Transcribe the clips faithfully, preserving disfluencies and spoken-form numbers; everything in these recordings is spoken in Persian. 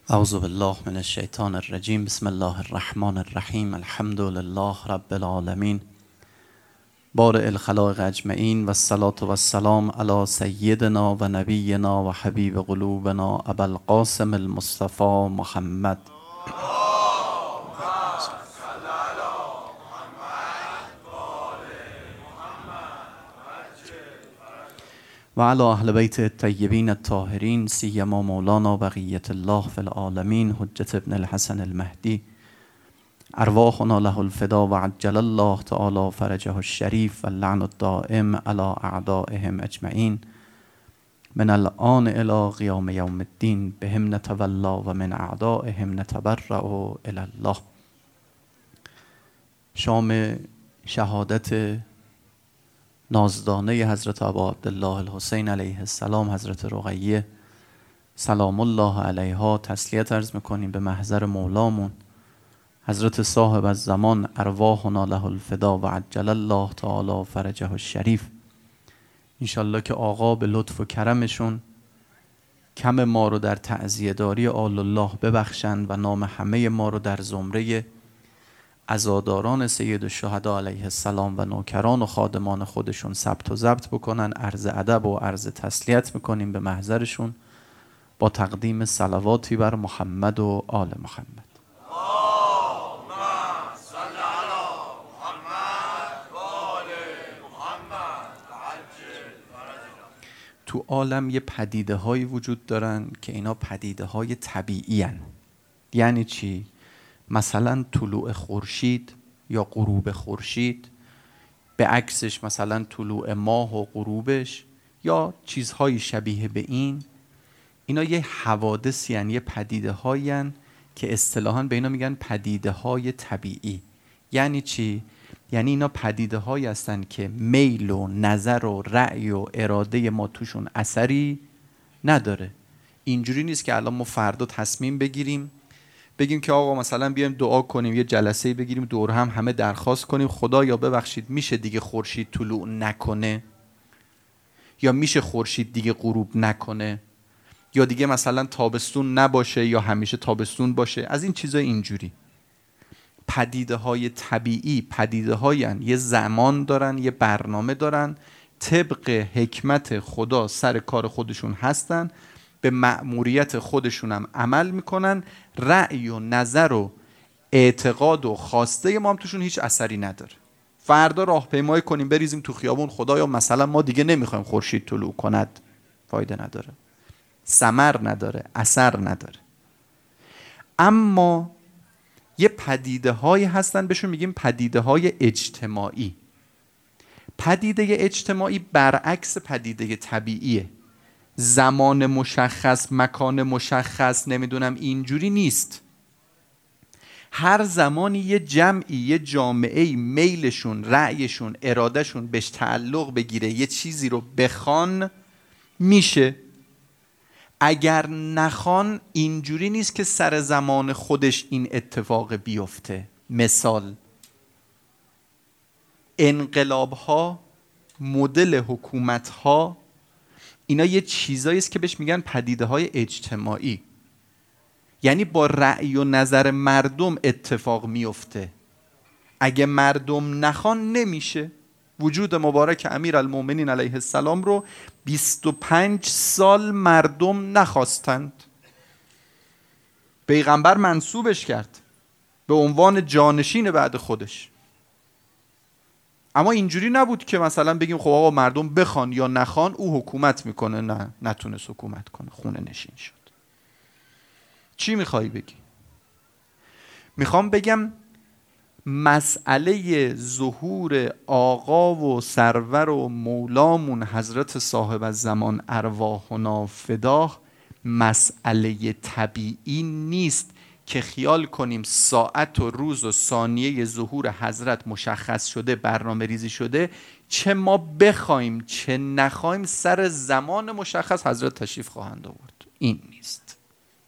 اعوذ بالله من الشیطان الرجیم. بسم الله الرحمن الرحیم. الحمد لله رب العالمین بارئ الخلائق اجمعین و الصلاة و السلام علی سیدنا و نبینا و حبیب قلوبنا ابوالقاسم المصطفى محمد و علی اهل بیت الطیبین الطاهرین سیما مولانا بقیة الله فی العالمین حجت ابن الحسن المهدی ارواحنا له الفدا و عجل الله تعالی فرجه الشریف و اللعن الدائم علی اعدائهم اجمعین من الآن الی قیام یوم الدین بهم نتولا و من اعدائهم نتبرأ الی الله. شام شهادت نازدانه حضرت ابا عبدالله الحسین علیه السلام، حضرت رقیه سلام الله علیها، تسلیت عرض میکنیم به محضر مولامون حضرت صاحب الزمان ارواحنا له الفدا و عجل الله تعالی فرجه الشریف. انشالله که آقا به لطف و کرمشون کم ما رو در تعزیه داری آل الله ببخشند و نام همه ما رو در زمره عزاداران سید الشهدا علیه السلام و نوکران و خادمان خودشون ثبت و ضبط بکنن. عرض ادب و عرض تسلیت میکنیم به محضرشون با تقدیم صلواتی بر محمد و آل محمد. تو عالم یه پدیده هایی وجود دارن که اینا پدیده های طبیعی هن. یعنی چی؟ مثلا طلوع خورشید یا غروب خورشید، به عکسش مثلا طلوع ماه و غروبش یا چیزهای شبیه به این. اینا یه حوادثی هن، یه پدیده هایی هن که اصطلاحاً به اینا میگن پدیده های طبیعی. یعنی چی؟ یعنی اینا پدیده هایی هستن که میل و نظر و رأی و اراده ما توشون اثری نداره. اینجوری نیست که الان ما فردا تصمیم بگیریم بگیم که آقا مثلا بیایم دعا کنیم، یه جلسه بگیریم دور هم همه درخواست کنیم خدا یا ببخشید میشه دیگه خورشید طلوع نکنه، یا میشه خورشید دیگه غروب نکنه، یا دیگه مثلا تابستون نباشه یا همیشه تابستون باشه. از این چیزای اینجوری پدیده های طبیعی پدیده هاین، یه زمان دارن، یه برنامه دارن، طبق حکمت خدا سر کار خودشون هستن، به مأموریت خودشون هم عمل میکنن. رأی و نظر و اعتقاد و خواسته ما هم توشون هیچ اثری نداره. فردا راهپیمایی کنیم بریزیم تو خیابون خدایا مثلا ما دیگه نمیخوایم خورشید طلوع کند، فایده نداره، ثمر نداره، اثر نداره. اما یه پدیده هایی هستن بهشون میگیم پدیده های اجتماعی. پدیده اجتماعی برعکس پدیده طبیعیه. زمان مشخص، مکان مشخص، نمیدونم اینجوری نیست. هر زمانی یه جمعی، یه جامعه‌ای میلشون، رأیشون، ارادهشون بهش تعلق بگیره، یه چیزی رو بخوان میشه. اگر نخوان اینجوری نیست که سر زمان خودش این اتفاق بیفته. مثال انقلاب ها، مدل حکومت ها، اینا یه چیزایی است که بهش میگن پدیده های اجتماعی. یعنی با رأی و نظر مردم اتفاق میفته. اگه مردم نخوان نمیشه. وجود مبارک امیرالمومنین علیه السلام رو بیست و پنج سال مردم نخواستند. پیغمبر منصوبش کرد به عنوان جانشین بعد خودش. اما اینجوری نبود که مثلا بگیم خب آقا مردم بخوان یا نخوان او حکومت میکنه. نه، نتونست حکومت کنه، خونه نشین شد. چی میخوایی بگی؟ میخوام بگم مسئله ظهور آقا و سرور و مولامون حضرت صاحب الزمان ارواحنا فداه مسئله طبیعی نیست که خیال کنیم ساعت و روز و ثانیه ظهور حضرت مشخص شده، برنامه ریزی شده، چه ما بخوایم چه نخوایم سر زمان مشخص حضرت تشریف خواهند آورد. این نیست.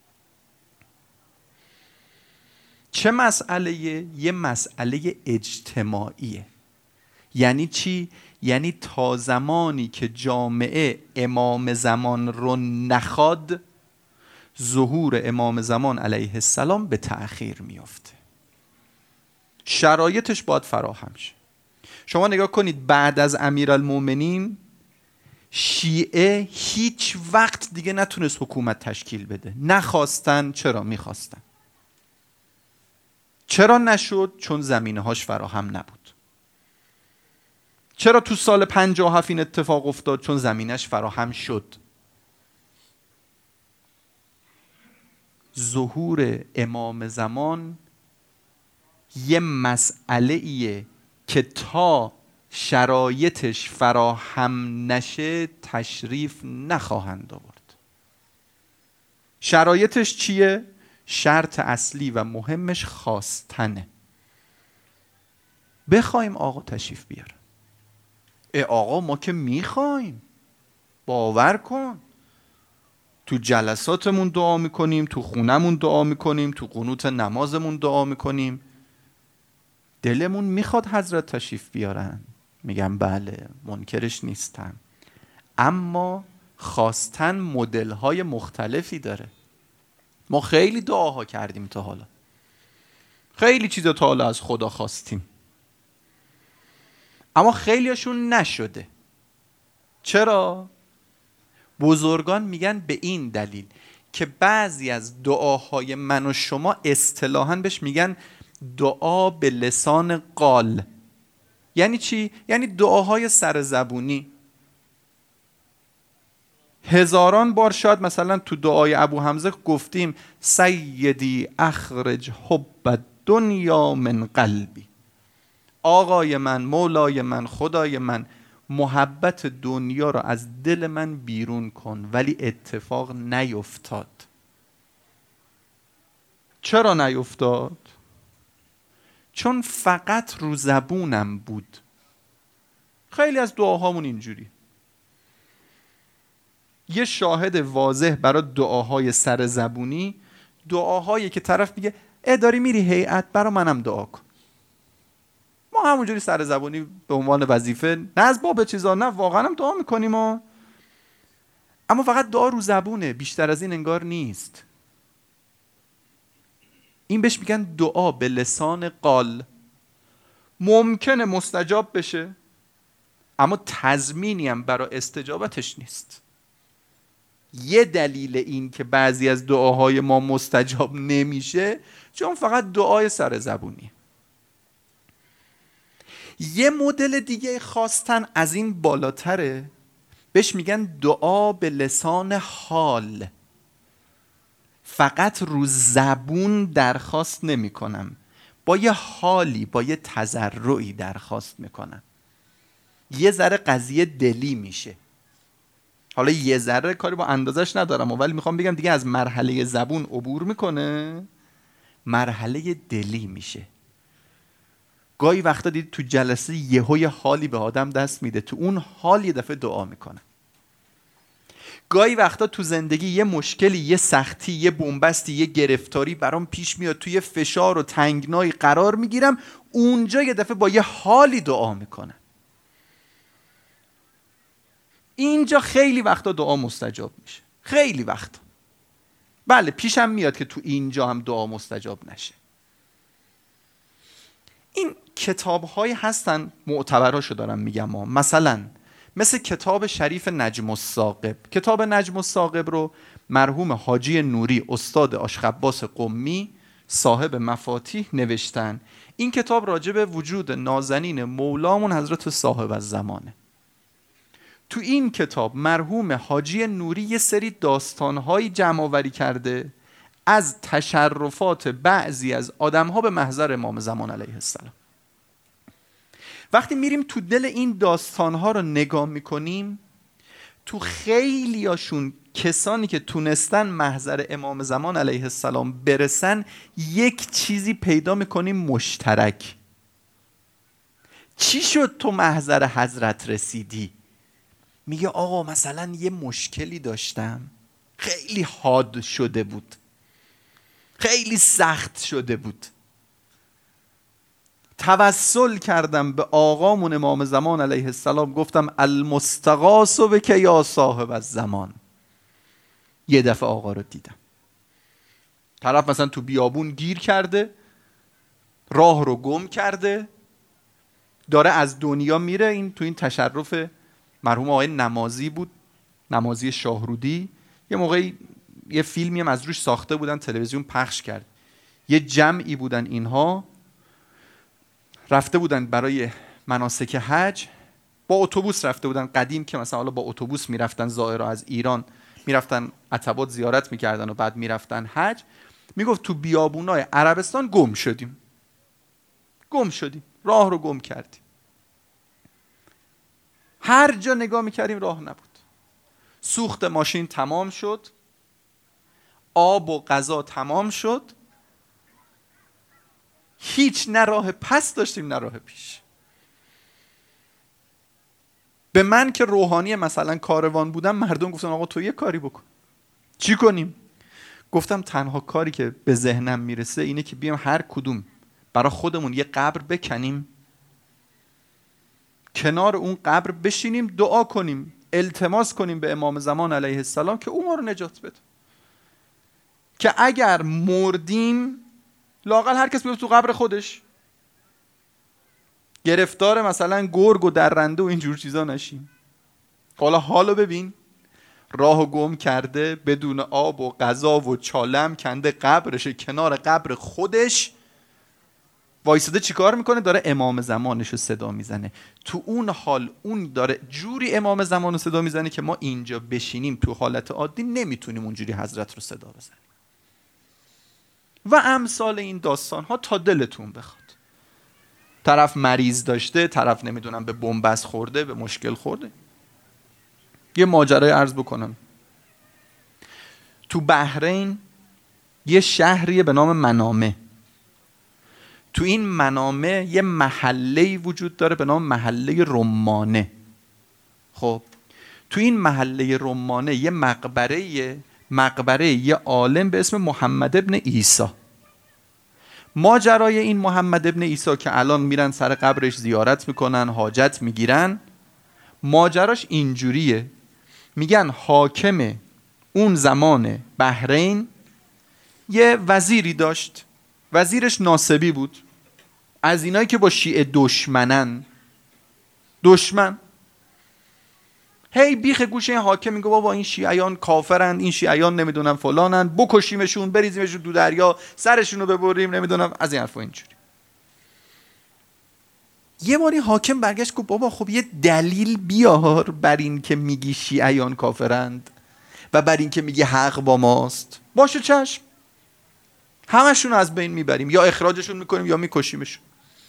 چه مسئله؟ یه مسئله اجتماعیه. یعنی چی؟ یعنی تا زمانی که جامعه امام زمان رو نخواد، ظهور امام زمان علیه السلام به تأخیر میفته. شرایطش باید فراهم شه. شما نگاه کنید بعد از امیرالمومنین شیعه هیچ وقت دیگه نتونست حکومت تشکیل بده. نخواستن. چرا؟ میخواستن. چرا نشد؟ چون زمینه هاش فراهم نبود. چرا تو سال پنجاه و هفت این اتفاق افتاد؟ چون زمینش فراهم شد. ظهور امام زمان یه مسئله ایه که تا شرایطش فراهم نشه تشریف نخواهند آورد. شرایطش چیه؟ شرط اصلی و مهمش خواستنه. بخوایم آقا تشریف بیاره. ای آقا ما که میخوایم، باور کن. تو جلساتمون دعا میکنیم، تو خونمون دعا میکنیم، تو قنوت نمازمون دعا میکنیم. دلمون میخواد حضرت تشریف بیارن. میگم بله، منکرش نیستم. اما خواستن مدل‌های مختلفی داره. ما خیلی دعاها کردیم تا حالا. خیلی چیزا تا حالا از خدا خواستیم. اما خیلیشون نشده. چرا؟ بزرگان میگن به این دلیل که بعضی از دعاهای من و شما اصطلاحاً بهش میگن دعا به لسان قال. یعنی چی؟ یعنی دعاهای سر زبونی. هزاران بار شاید مثلا تو دعای ابو حمزه گفتیم سیدی اخرج حب دنیا من قلبی. آقای من، مولای من، خدای من، محبت دنیا را از دل من بیرون کن. ولی اتفاق نیفتاد. چرا نیفتاد؟ چون فقط رو زبونم بود. خیلی از دعاهامون اینجوری. یه شاهد واضح برای دعاهای سر زبونی، دعاهایی که طرف میگه اه داری میری هیئت برا منم دعا کن. ما همونجوری سر زبونی به عنوان وظیفه، نه از باب چیزا، نه واقعا هم دعا میکنیم ها. اما فقط دعا رو زبونه، بیشتر از این انگار نیست. این بهش میگن دعا به لسان قال. ممکنه مستجاب بشه اما تضمینی هم برای استجابتش نیست. یه دلیل این که بعضی از دعاهای ما مستجاب نمیشه چون فقط دعای سر زبونیه. یه مدل دیگه خواستن از این بالاتره، بهش میگن دعا به لسان حال. فقط رو زبون درخواست نمی کنم، با یه حالی، با یه تضرعی درخواست میکنم. یه ذره قضیه دلی میشه. حالا یه ذره کاری با اندازش ندارم، ولی میخوام بگم دیگه از مرحله زبون عبور میکنه، مرحله دلی میشه. گاهی وقتا دید تو جلسه یهو یه حالی به آدم دست میده، تو اون حال یه دفعه دعا میکنه. گاهی وقتا تو زندگی یه مشکلی، یه سختی، یه بنبستی، یه گرفتاری برام پیش میاد، توی فشار و تنگنایی قرار میگیرم، اونجا یه دفعه با یه حالی دعا میکنه. اینجا خیلی وقتا دعا مستجاب میشه. خیلی وقتا. بله پیشم میاد که تو اینجا هم دعا مستجاب نشه. این کتاب‌هایی هستن، معتبراشو دارم میگم ها. مثلا مثل کتاب شریف نجم الثاقب. کتاب نجم الثاقب رو مرحوم حاجی نوری استاد آشخباس قمی صاحب مفاتیح نوشتن. این کتاب راجع به وجود نازنین مولامون حضرت صاحب الزمانه. تو این کتاب مرحوم حاجی نوری یه سری داستان‌هایی جمع آوری کرده از تشرفات بعضی از آدم‌ها به محضر امام زمان علیه السلام. وقتی میریم تو دل این داستان‌ها رو نگاه میکنیم، تو خیلیاشون کسانی که تونستن محضر امام زمان علیه السلام برسن، یک چیزی پیدا میکنیم مشترک. چی شد تو محضر حضرت رسیدی؟ میگه آقا مثلا یه مشکلی داشتم، خیلی حاد شده بود، خیلی سخت شده بود، توسل کردم به آقامون امام زمان علیه السلام، گفتم المستغاث بک یا صاحب الزمان. یه دفعه آقا رو دیدم. طرف مثلا تو بیابون گیر کرده، راه رو گم کرده، داره از دنیا میره. این تو این تشرف مرحوم آقای نمازی بود، نمازی شاهرودی، یه موقعی یه فیلمی هم از روش ساخته بودن، تلویزیون پخش کرد. یه جمعی بودن، اینها رفته بودن برای مناسک حج، با اتوبوس رفته بودن. قدیم که مثلا حالا با اتوبوس میرفتن زائرها از ایران، میرفتن عتبات زیارت میکردن و بعد میرفتن حج. میگفت تو بیابونای عربستان گم شدیم، گم شدیم، راه رو گم کردیم. هر جا نگاه میکردیم راه نبود. سوخت ماشین تمام شد، آب و غذا تمام شد، هیچ نه راه پس داشتیم نه راه پیش. به من که روحانی مثلا کاروان بودم، مردم گفتن آقا تو یه کاری بکن. چی کنیم؟ گفتم تنها کاری که به ذهنم میرسه اینه که بیام هر کدوم برای خودمون یه قبر بکنیم، کنار اون قبر بشینیم، دعا کنیم، التماس کنیم به امام زمان علیه السلام که او ما رو نجات بده، که اگر مردیم لااقل هر کس بیفته تو قبر خودش، گرفتار مثلا گرگ و درنده و اینجور چیزا نشیم. حالا حالو ببین، راهو گم کرده، بدون آب و غذا و چالم کنده، قبرش کنار قبر خودش وایساده. چیکار میکنه؟ داره امام زمانش رو صدا میزنه. تو اون حال اون داره جوری امام زمان رو صدا میزنه که ما اینجا بشینیم تو حالت عادی نمیتونیم اونجوری حضرت رو صدا بزنیم. و امثال این داستان ها تا دلتون بخواد. طرف مریض داشته، طرف نمیدونم به بنبست خورده، به مشکل خورده. یه ماجرای عرض بکنم. تو بحرین یه شهریه به نام منامه. تو این منامه یه محله‌ای وجود داره به نام محله رمانه. خب تو این محله رمانه یه مقبره مقبره یه عالم به اسم محمد ابن عیسی. ماجرای این محمد ابن عیسی که الان میرن سر قبرش زیارت میکنن، حاجت میگیرن، ماجراش اینجوریه. میگن حاکم اون زمان بحرین یه وزیری داشت، وزیرش ناصبی بود، از اینایی که با شیعه دشمنن، دشمن. هی بیخ گوشه این حاکم میگه بابا این شیعیان کافرن، این شیعیان نمیدونم فلانن، بکشیمشون، بریزیمشون تو دریا، سرشون رو ببریم، نمیدونم از این حرفا اینجوری. یه باری حاکم برگشت گفت بابا خب یه دلیل بیار بر این که میگی شیعیان کافرند و بر این که میگی حق با ماست. باشه چشم، همشون از بین میبریم، یا اخراجشون میکنیم یا میکشیمشون.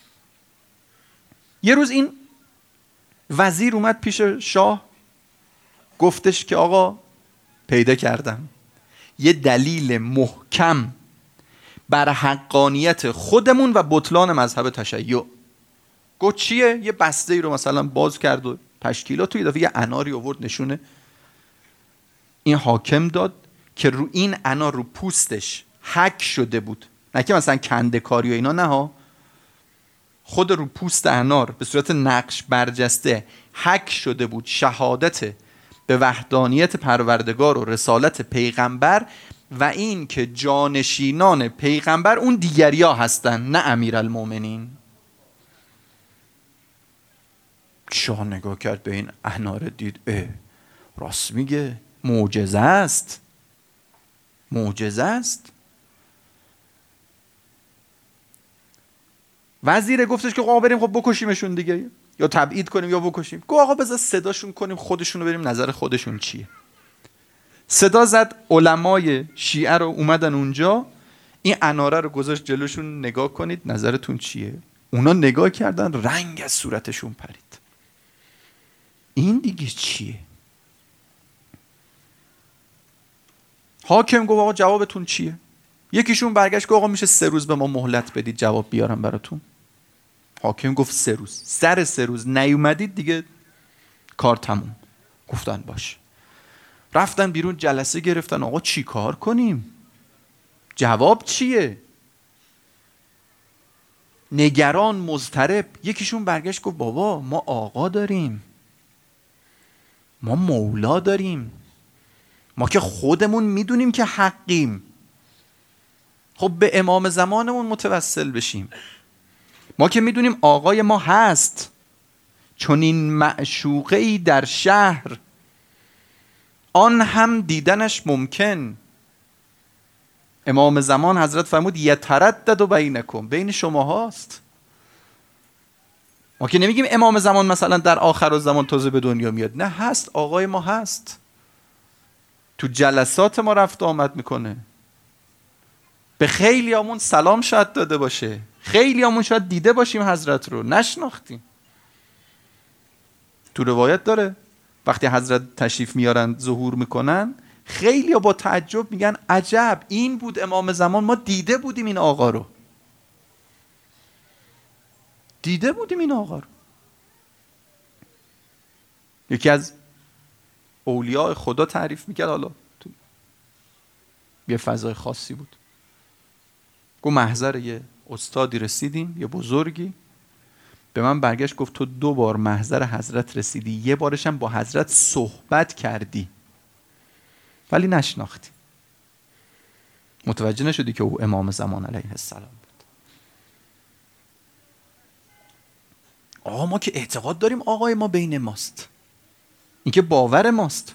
یه روز این وزیر اومد پیش شاه، گفتش که آقا پیدا کردم یه دلیل محکم بر حقانیت خودمون و بطلان مذهب تشیع. گفت چیه؟ یه بسته ای رو مثلا باز کرد و تشکیلات توی دفعه یه اناری آورد نشونه. این حاکم داد که رو این انار رو پوستش حک شده بود، نه که مثلا کنده کاری و اینا، نه ها، خود رو پوست انار به صورت نقش برجسته حک شده بود شهادت به وحدانیت پروردگار و رسالت پیغمبر و این که جانشینان پیغمبر اون دیگریا هستن، نه امیرالمومنین. شاه نگاه کرد به این انار، دید اه راست میگه، معجزه است، معجزه است. وزیر گفتش که آقا بریم خب بکشیمشون دیگه، یا تبعید کنیم یا بکشیم. گفت آقا بذار صداشون کنیم، خودشون رو بریم نظر خودشون چیه. صدا زد، علمای شیعه رو اومدن اونجا، این اناره رو گذاشت جلوشون، نگاه کنید نظرتون چیه. اونا نگاه کردن، رنگ از صورتشون پرید. این دیگه چیه؟ حاکم گفت آقا جوابتون چیه؟ یکیشون برگشت گفت آقا میشه سه روز به ما مهلت بدید جواب بیارم براتون. حاکم گفت سه روز. سر سه روز نیومدید دیگه کار تموم. گفتن باش. رفتن بیرون، جلسه گرفتن، آقا چی کار کنیم؟ جواب چیه؟ نگران، مضطرب. یکیشون برگشت گفت بابا ما آقا داریم، ما مولا داریم، ما که خودمون میدونیم که حقیم، خب به امام زمانمون متوسل بشیم. ما که میدونیم آقای ما هست، چون این معشوقه‌ای در شهر، آن هم دیدنش ممکن. امام زمان حضرت فرمود یتردد بینکم، بین شما هاست. ما که نمیگیم امام زمان مثلا در آخر الزمان تازه به دنیا میاد، نه، هست، آقای ما هست، تو جلسات ما رفت آمد میکنه. به خیلی همون سلام شاید داده باشه، خیلی همون شاید دیده باشیم حضرت رو، نشناختیم. تو روایت داره وقتی حضرت تشریف میارن ظهور میکنن، خیلی با تعجب میگن عجب، این بود امام زمان، ما دیده بودیم این آقا رو، دیده بودیم این آقا رو. یکی از اولیاء خدا تعریف میکرد، حالا تو یه فضای خاصی بود، گفت محضر یه استادی رسیدیم، یه بزرگی، به من برگشت گفت تو دو بار محضر حضرت رسیدی، یه بارش هم با حضرت صحبت کردی ولی نشناختی، متوجه نشدی که او امام زمان علیه السلام بود. آقا ما که اعتقاد داریم آقای ما بین ماست، این که باور ماست.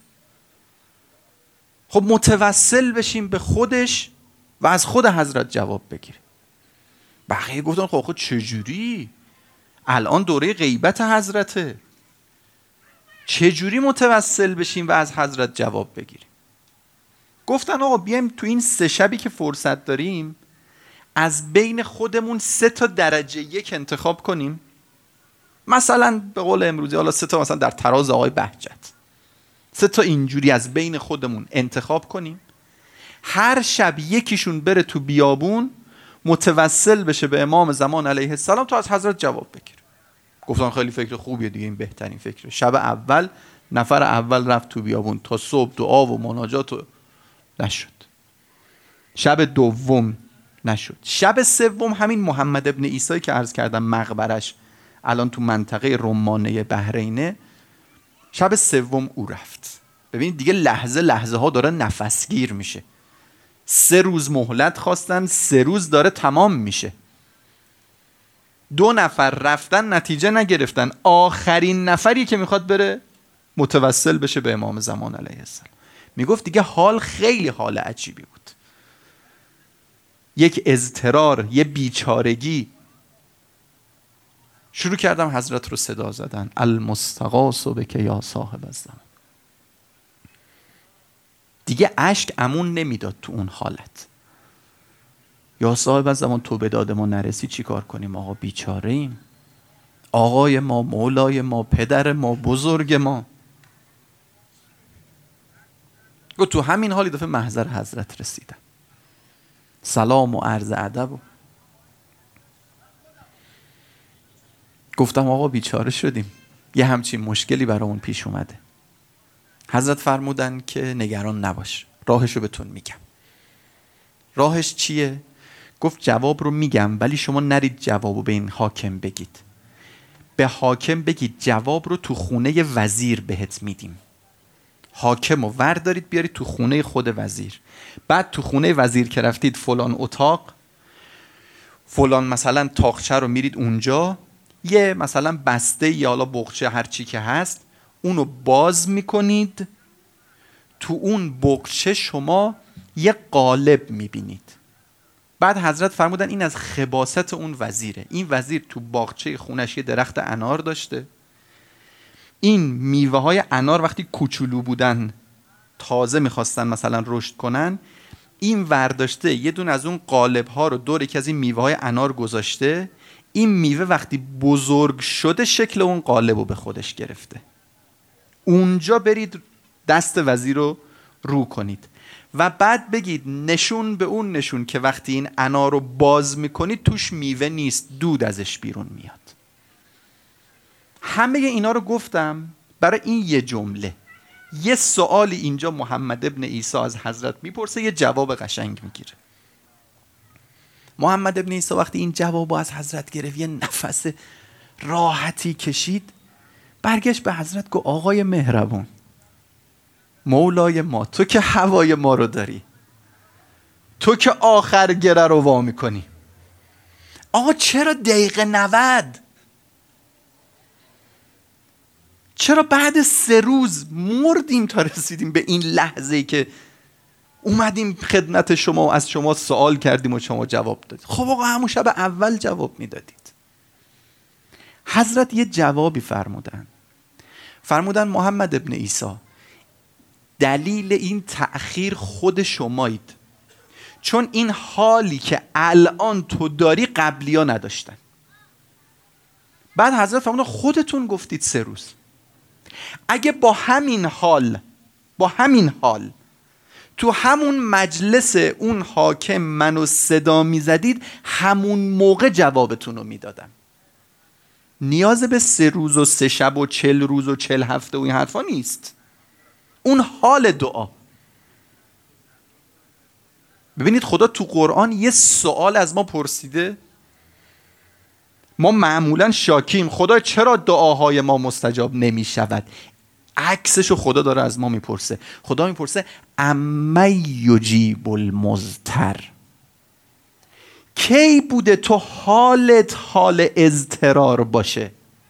خب متوسل بشیم به خودش و از خود حضرت جواب بگیریم. بقیه گفتن خب خود چجوری؟ الان دوره غیبت حضرته، چجوری متوسل بشیم و از حضرت جواب بگیریم؟ گفتن آقا بیایم تو این سه شبی که فرصت داریم از بین خودمون سه تا درجه یک انتخاب کنیم. مثلا به قول امروزی حالا سه تا مثلا در تراز آقای بهجت، سه تا اینجوری از بین خودمون انتخاب کنیم، هر شب یکیشون بره تو بیابون متوسل بشه به امام زمان علیه السلام تا از حضرت جواب بگیره. گفتن خیلی فکر خوبیه دیگه، این بهترین فکره. شب اول نفر اول رفت تو بیابون تا صبح دعا و مناجات و نشد. شب دوم نشد. شب سوم همین محمد ابن عیسی که عرض کردم مقبرش الان تو منطقه رمانه بحرینه، شب سوم او رفت. ببینید دیگه لحظه لحظه ها داره نفسگیر میشه. سه روز مهلت خواستن، سه روز داره تمام میشه. دو نفر رفتن نتیجه نگرفتن، آخرین نفری که میخواد بره متوسل بشه به امام زمان علیه السلام. میگفت دیگه حال خیلی حال عجیبی بود، یک اضطرار، یه بیچارگی. شروع کردم حضرت رو صدا زدن، المستغاث بک یا صاحب الزمان. دیگه اشک امون نمیداد تو اون حالت. یا صاحب الزمان تو به داد ما نرسی چی کار کنیم؟ آقا بیچاره ایم، آقای ما، مولای ما، پدر ما، بزرگ ما. گفت تو همین حالی دفعه محضر حضرت رسیدم، سلام و عرض ادب و گفتم آقا بیچاره شدیم، یه همچین مشکلی برامون پیش اومده. حضرت فرمودن که نگران نباش، راهشو بهتون میگم. راهش چیه؟ گفت جواب رو میگم ولی شما نرید جوابو به این حاکم بگید، به حاکم بگید جواب رو تو خونه وزیر بهت میدیم. حاکم رو وردارید بیارید تو خونه خود وزیر. بعد تو خونه وزیر که رفتید فلان اتاق، فلان مثلا تاقچه رو میرید اونجا، یه مثلا بسته یا حالا بغچه هر چی که هست اونو باز میکنید. تو اون بغچه شما یه قالب میبینید. بعد حضرت فرمودن این از خباثت اون وزیره. این وزیر تو باغچه خونش یه درخت انار داشته. این میوه های انار وقتی کوچولو بودن، تازه میخواستن مثلا رشد کنن، این ورداشته یه دون از اون قالب ها رو دور یکی از این میوه های انار گذاشته. این میوه وقتی بزرگ شده شکل اون قالب رو به خودش گرفته. اونجا برید دست وزیر رو رو کنید و بعد بگید نشون به اون نشون که وقتی این انار رو باز میکنید توش میوه نیست، دود ازش بیرون میاد. همه اینا رو گفتم برای این یه جمله. یه سوالی اینجا محمد ابن عیسی از حضرت میپرسه، یه جواب قشنگ میگیره. محمد ابن عیسی وقتی این جوابو از حضرت گرفت، یه نفس راحتی کشید، برگشت به حضرت گفت آقای مهربون، مولای ما، تو که هوای ما رو داری، تو که آخر گره رو وا میکنی. آقا چرا دقیقه نود؟ چرا بعد سه روز مردیم تا رسیدیم به این لحظه‌ای که اومدیم خدمت شما و از شما سوال کردیم و شما جواب دادید؟ خب آقا همون شب اول جواب میدادید. حضرت یه جوابی فرمودن. فرمودن محمد ابن عیسی، دلیل این تأخیر خود شمایید، چون این حالی که الان تو داری قبلی ها نداشتن. بعد حضرت فرمودن خودتون گفتید سه روز. اگه با همین حال با همین حال تو همون مجلس اون حاکم منو صدا میزدید، همون موقع جوابتون رو میدادم. نیاز به سه روز و سه شب و چل روز و چل هفته و این حرفا نیست. اون حال دعا. ببینید خدا تو قرآن یه سوال از ما پرسیده، ما معمولا شاکیم خدا چرا دعاهای ما مستجاب نمی شود. عکسشو خدا داره از ما میپرسه. خدا میپرسه اما یجیب المضطر، کی بوده تو حالت حال اضطرار باشه؟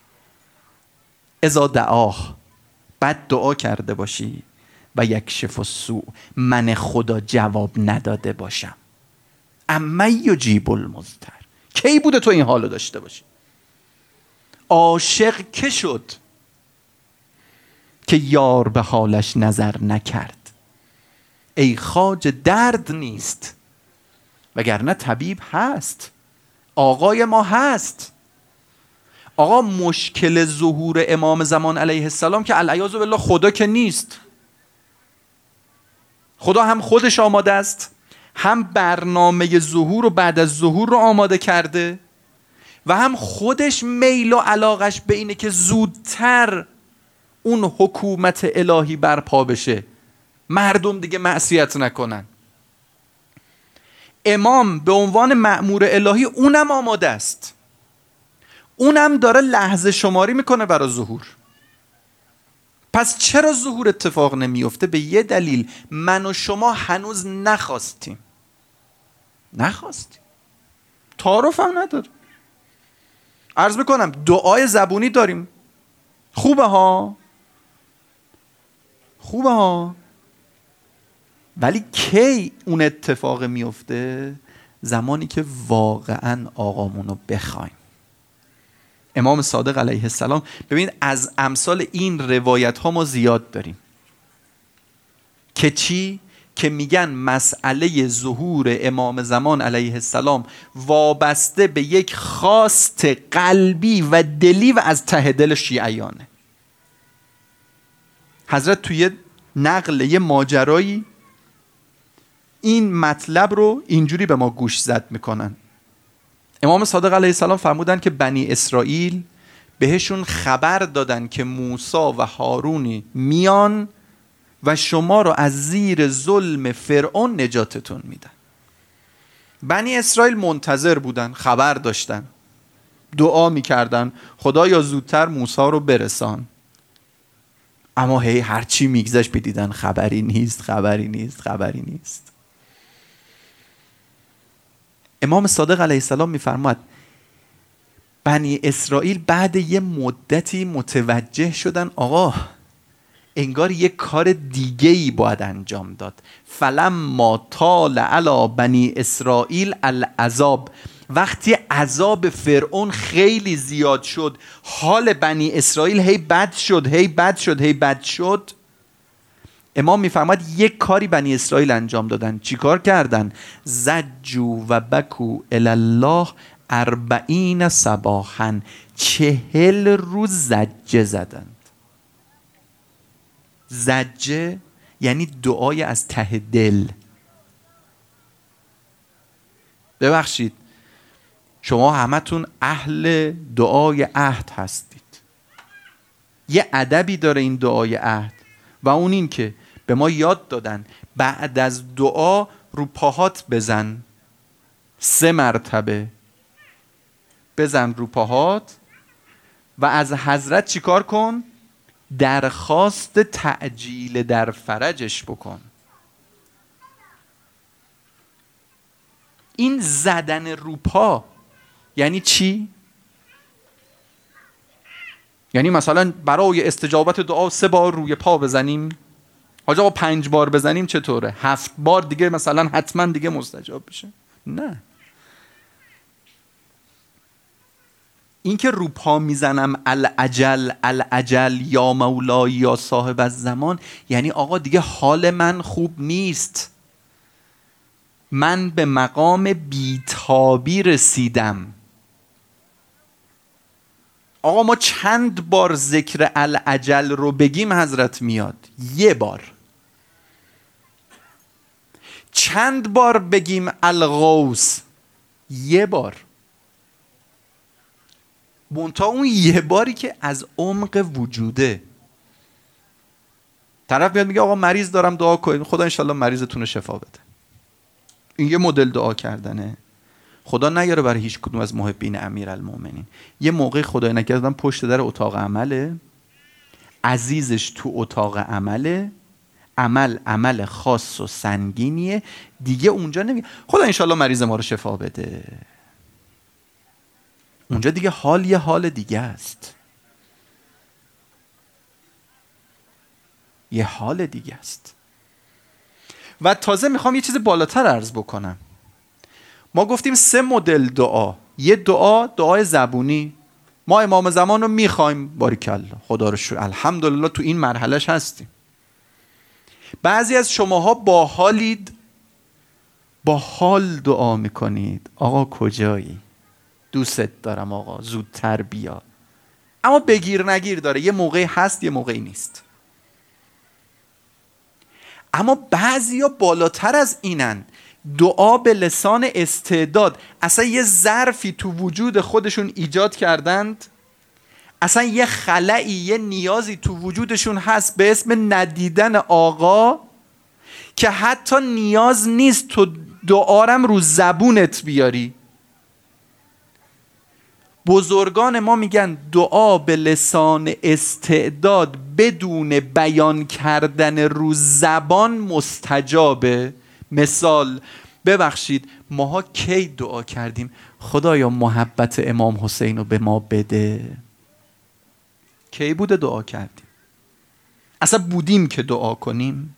اذا دعاه، بعد دعا کرده باشی و یکشف السوء، من خدا جواب نداده باشم. اما یجیب المضطر، کی بوده تو این حالو داشته باشی؟ عاشق که شد که یار به حالش نظر نکرد. ای خواجه درد نیست، وگرنه طبیب هست، آقای ما هست. آقا مشکل ظهور امام زمان علیه السلام که العیاذ بالله خدا که نیست. خدا هم خودش آماده است، هم برنامه ظهور و بعد از ظهور رو آماده کرده، و هم خودش میل و علاقش به اینه که زودتر اون حکومت الهی برپا بشه، مردم دیگه معصیت نکنن. امام به عنوان مأمور الهی اونم آماده است، اونم داره لحظه شماری میکنه برای ظهور. پس چرا ظهور اتفاق نمیفته؟ به یه دلیل، من و شما هنوز نخواستیم نخواستیم تعارف هم نداره. عرض میکنم دعای زبونی داریم، خوبه ها خوبه ها ولی کی اون اتفاق میفته؟ زمانی که واقعا آقامونو بخوایم. امام صادق علیه السلام، ببین از امثال این روایت ها ما زیاد داریم که چی؟ که میگن مسئله ظهور امام زمان علیه السلام وابسته به یک خواست قلبی و دلی و از ته دل شیعیانه. حضرت توی نقل یه ماجرایی این مطلب رو اینجوری به ما گوش زد میکنن. امام صادق علیه السلام فرمودن که بنی اسرائیل بهشون خبر دادن که موسی و هارونی میان و شما رو از زیر ظلم فرعون نجاتتون میدن. بنی اسرائیل منتظر بودن، خبر داشتن، دعا میکردن خدایا زودتر موسی رو برسان. اما هی هرچی میگذشت بدیدن خبری نیست خبری نیست خبری نیست. امام صادق علیه السلام میفرماد بنی اسرائیل بعد یه مدتی متوجه شدن آقا انگار یه کار دیگه‌ای باید انجام داد. فلما طال علی بنی اسرائیل العذاب، وقتی عذاب فرعون خیلی زیاد شد، حال بنی اسرائیل هی بد شد هی بد شد هی بد شد. امام میفرماد یک کاری بنی اسرائیل انجام دادن. چی کار کردن؟ زجو و بکو الله اربعین صباحا، چهل روز زجه زدند. زجه یعنی دعای از ته دل. ببخشید شما همتون اهل دعای عهد هستید. یه ادبی داره این دعای عهد و اون این که به ما یاد دادن بعد از دعا رو پاهات بزن، سه مرتبه بزن رو پاهات و از حضرت چیکار کن؟ درخواست تعجیل در فرجش بکن. این زدن رو پا یعنی چی؟ یعنی مثلا برای استجابت دعا سه بار روی پا بزنیم؟ حاج آقا پنج بار بزنیم چطوره؟ هفت بار دیگه مثلا حتما دیگه مستجاب بشه؟ نه. این که رو پا میزنم العجل العجل یا مولا یا صاحب الزمان، یعنی آقا دیگه حال من خوب نیست، من به مقام بیتابی رسیدم. آقا ما چند بار ذکر العجل رو بگیم حضرت میاد؟ یه بار. چند بار بگیم الغوث؟ یه بار. منتها اون یه باری که از عمق وجوده. طرف میاد میگه آقا مریض دارم دعا کنید، خدا انشالله مریضتون رو شفا بده. این یه مدل دعا کردنه. خدا نیاره برای هیچ کدوم از محبین امیرالمومنین. یه موقع خدای نکردن پشت در اتاق عمله، عزیزش تو اتاق عمله، عمل عمل خاص و سنگینیه، دیگه اونجا نمیگه خدا انشالله مریض ما رو شفا بده. اونجا دیگه حال یه حال دیگه است، یه حال دیگه است. و تازه میخوام یه چیز بالاتر عرض بکنم. ما گفتیم سه مدل دعا. یه دعا دعای زبونی، ما امام زمان رو میخوایم، باریکالله خدا رو شکر الحمدلله تو این مرحلهش هستیم. بعضی از شماها با حالید، با حال دعا میکنید، آقا کجایی؟ دوست دارم آقا، زودتر بیا. اما بگیر نگیر داره، یه موقعی هست یه موقعی نیست. اما بعضیا بالاتر از اینن، دعا به لسان استعداد. اصلا یه ظرفی تو وجود خودشون ایجاد کردند، اصلا یه خلایی، یه نیازی تو وجودشون هست به اسم ندیدن آقا، که حتی نیاز نیست تو دعارم رو زبونت بیاری. بزرگان ما میگن دعا به لسان استعداد بدون بیان کردن رو زبان مستجابه. مثال، ببخشید ماها کی دعا کردیم خدایا محبت امام حسین رو به ما بده؟ کی بوده دعا کردیم؟ اصلا بودیم که دعا کنیم؟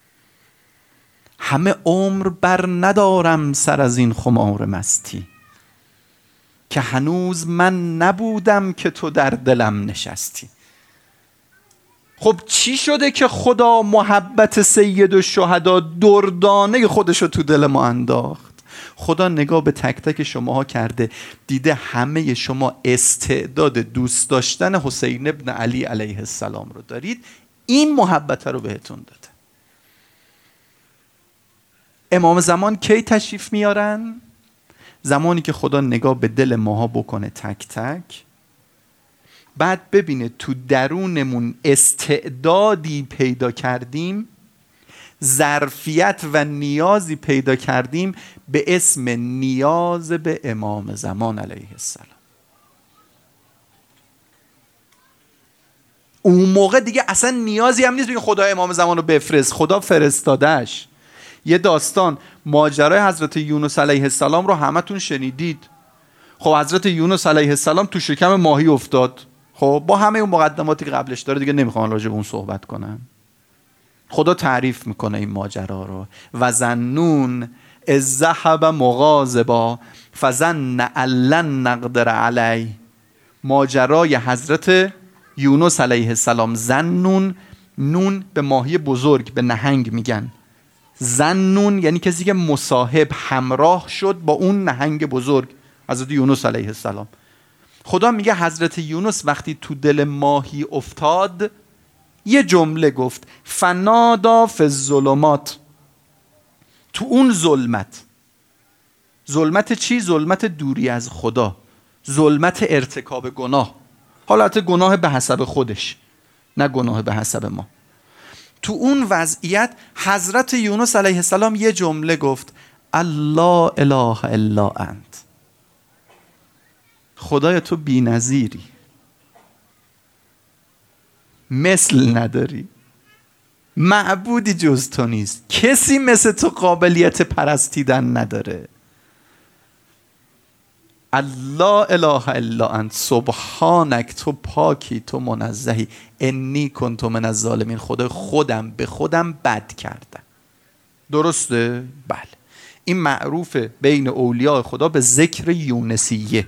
همه عمر بر ندارم سر از این خمار مستی، که هنوز من نبودم که تو در دلم نشستی. خب چی شده که خدا محبت سید الشهدا دردانه خودشو تو دل ما انداخت؟ خدا نگاه به تک تک شماها کرده، دیده همه شما استعداد دوست داشتن حسین ابن علی علیه السلام رو دارید، این محبت رو بهتون داده. امام زمان کی تشریف میارن؟ زمانی که خدا نگاه به دل ماها بکنه تک تک، بعد ببینه تو درونمون استعدادی پیدا کردیم، ظرفیت و نیازی پیدا کردیم به اسم نیاز به امام زمان علیه السلام. اون موقع دیگه اصلا نیازی هم نیست بگیم خدا امام زمان رو بفرست، خدا فرستادش. یه داستان، ماجرای حضرت یونس علیه السلام رو همتون شنیدید. خب حضرت یونس علیه السلام تو شکم ماهی افتاد. خب با همه اون مقدماتی که قبلش داره دیگه نمیخوام راجع به اون صحبت کنم. خدا تعریف میکنه این ماجرا رو. و ظنون اذ ذهب مغاضبا فظن ان لن نقدر علیه. ماجرای حضرت یونس علیه السلام. ظنون، نون به ماهی بزرگ، به نهنگ میگن. ظنون یعنی کسی که مصاحب، همراه شد با اون نهنگ بزرگ، حضرت یونس علیه السلام. خدا میگه حضرت یونس وقتی تو دل ماهی افتاد یه جمله گفت، فنادا فی الظلمات. تو اون ظلمت، ظلمت چی؟ ظلمت دوری از خدا، ظلمت ارتکاب گناه. حالت گناه به حسب خودش، نه گناه به حسب ما. تو اون وضعیت حضرت یونس علیه السلام یه جمله گفت، الله اله الا انت. خدای تو بی نظیری، مثل نداری، معبودی جز تو نیست، کسی مثل تو قابلیت پرستیدن نداره. الله اله الا انت سبحانک، تو پاکی، تو منزهی، انی کنت من الظالمین، خدا خودم به خودم بد کردم. درسته؟ بله. این معروفه بین اولیاء خدا به ذکر یونسیه،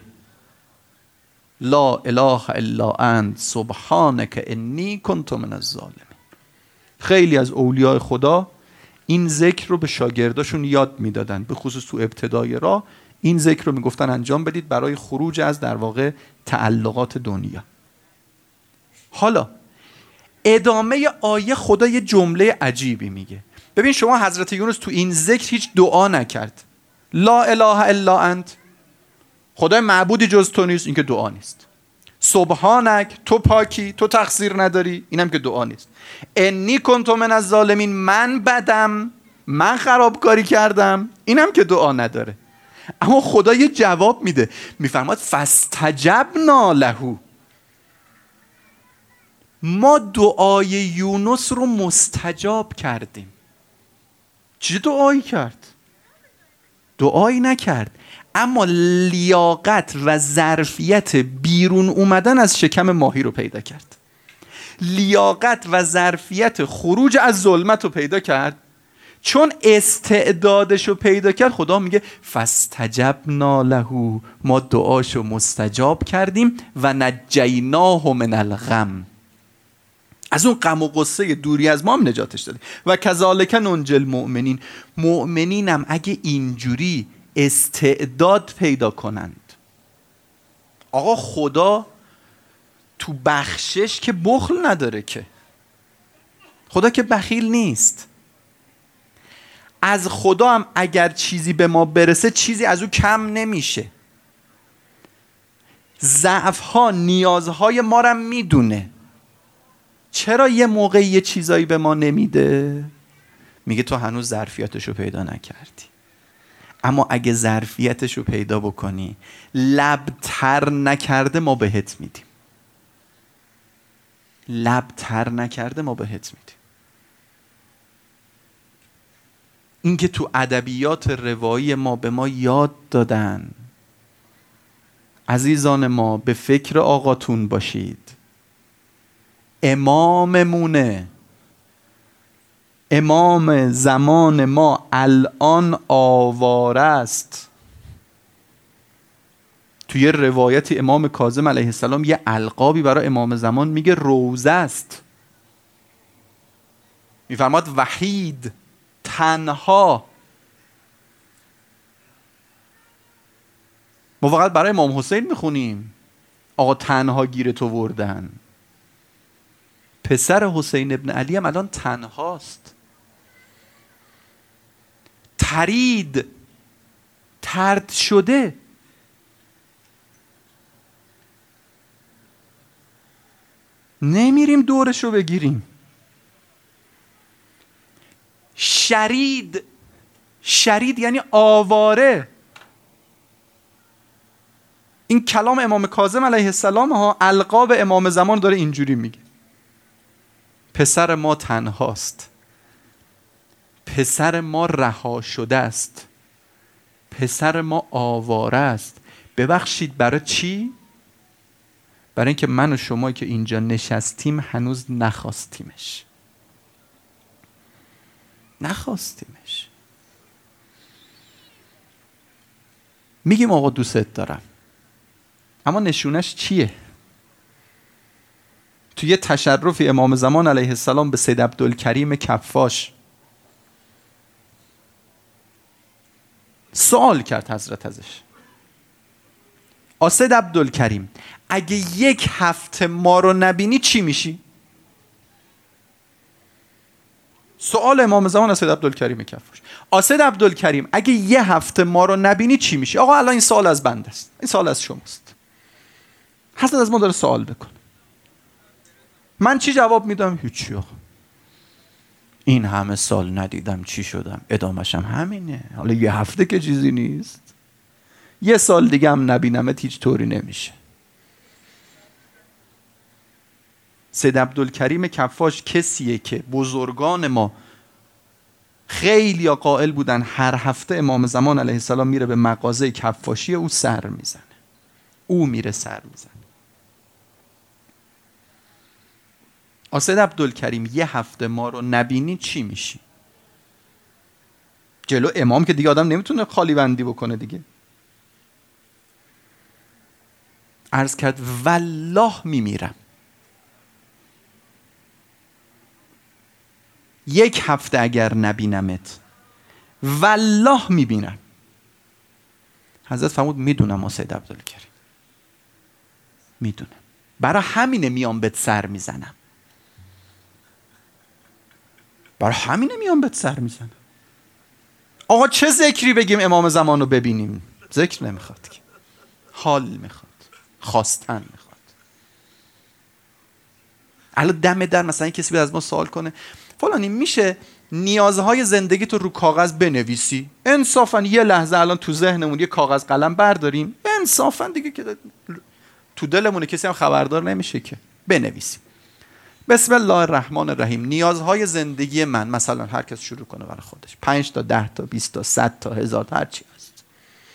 لا اله الا انت سبحانک انی کنت من الظالمین. خیلی از اولیاء خدا این ذکر رو به شاگرداشون یاد میدادن، به خصوص تو ابتدای راه این ذکر رو میگفتن انجام بدید برای خروج از در واقع تعلقات دنیا. حالا ادامه آیه خدا یه جمله عجیبی میگه. ببین شما حضرت یونس تو این ذکر هیچ دعا نکرد، لا اله الا انت، خدای معبودی جز تو نیست، این که دعا نیست. سبحانک، تو پاکی، تو تقصیر نداری، اینم که دعا نیست. انی کنت من الظالمین، من بدم، من خرابکاری کردم، اینم که دعا نداره. اما خدا یه جواب میده، میفرماد فاستجبنا له، ما دعای یونس رو مستجاب کردیم. چی دعایی کرد؟ دعایی نکرد، اما لیاقت و ظرفیت بیرون اومدن از شکم ماهی رو پیدا کرد، لیاقت و ظرفیت خروج از ظلمت رو پیدا کرد. چون استعدادش رو پیدا کرد خدا میگه فاستجبنا له، ما دعاشو مستجاب کردیم و نجیناه من الغم، از اون غم و غصه دوری از ما هم نجاتش دادیم. و کذالک ننجی المؤمنین، مؤمنینم اگه اینجوری استعداد پیدا کنند. آقا خدا تو بخشش که بخل نداره، که خدا که بخیل نیست. از خدا هم اگر چیزی به ما برسه چیزی از او کم نمیشه. ضعف‌ها نیازهای ما رو میدونه. چرا یه موقعی یه چیزایی به ما نمیده؟ میگه تو هنوز ظرفیتشو پیدا نکردی. اما اگه ظرفیتشو پیدا بکنی، لب تر نکرده ما بهت میدیم. لب تر نکرده ما بهت میدیم. این که تو ادبیات روایی ما به ما یاد دادن، عزیزان ما به فکر آقاتون باشید، اماممونه، امام زمان ما الان آواره است. توی روایت امام کاظم علیه السلام یه القابی برای امام زمان میگه روزه است. میفرماد وحید، تنها. ما فقط برای امام حسین میخونیم آقا تنها گیرت آوردن. پسر حسین ابن علی هم الان تنهاست. ترید، ترد شده. نمیریم دورشو بگیریم. شرید، شرید یعنی آواره. این کلام امام کاظم علیه السلام ها، القاب امام زمان داره اینجوری میگه. پسر ما تنهاست، پسر ما رها شده است، پسر ما آواره است. ببخشید برای چی؟ برای اینکه من و شما که اینجا نشستیم هنوز نخواستیمش. نخواستیمش. میگیم آقا دوستت دارم، اما نشونش چیه؟ توی یه تشرف امام زمان علیه السلام به سید عبدالکریم کفاش سوال کرد حضرت ازش، آ سید عبدالکریم اگه یک هفته ما رو نبینی چی میشی؟ سوال امام زمان از سید عبدالکریم کفاش. آ سید عبدالکریم اگه یه هفته ما رو نبینی چی میشی؟ آقا الان این سوال از بنده است، این سوال از شماست. حضرت از ما داره سوال بکن. من چی جواب میدم؟ هیچی آقا، این همه سال ندیدم چی شدم، ادامه‌ش هم همینه. حالا یه هفته که چیزی نیست، یه سال دیگه هم نبینمت هیچ طوری نمیشه. سید عبدالکریم کفاش کسیه که بزرگان ما خیلی قائل بودن هر هفته امام زمان علیه السلام میره به مغازه کفاشی او سر میزنه. او میره سر میزنه. آسد عبدالکریم یه هفته ما رو نبینی چی میشی؟ جلو امام که دیگه آدم نمیتونه خالی بندی بکنه دیگه. عرض کرد والله میمیرم. یک هفته اگر نبینمت والله میبینم. حضرت فرمود میدونم آسد عبدالکریم، میدونم، برای همینه میام بهت سر میزنم، برای همینه میام بهت سر میزنم. آقا چه ذکری بگیم امام زمان رو ببینیم؟ ذکر نمیخواد که، حال میخواد، خواستن میخواد. الان دم در مثلا کسی بیاد از ما سوال کنه فلانی میشه نیازهای زندگی تو رو کاغذ بنویسی؟ انصافا یه لحظه الان تو ذهنمون یه کاغذ قلم برداریم، انصافا دیگه که تو دلمونه کسی هم خبردار نمیشه که بنویسیم. بسم الله الرحمن الرحیم. نیازهای زندگی من، مثلا هر کس شروع کنه برای خودش، پنج تا ده تا بیست تا صد تا هزار تا هر چی هست.